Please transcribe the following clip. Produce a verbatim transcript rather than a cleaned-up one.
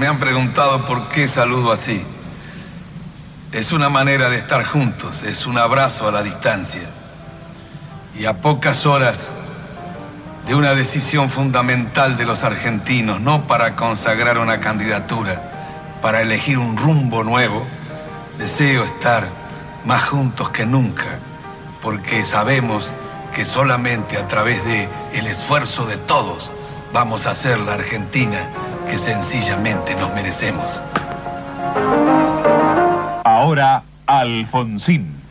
me han preguntado por qué saludo así. Es una manera de estar juntos, es un abrazo a la distancia. Y a pocas horas de una decisión fundamental de los argentinos, no para consagrar una candidatura, para elegir un rumbo nuevo, deseo estar más juntos que nunca, porque sabemos que solamente a través de el esfuerzo de todos vamos a hacer la Argentina que sencillamente nos merecemos. Ahora, Alfonsín.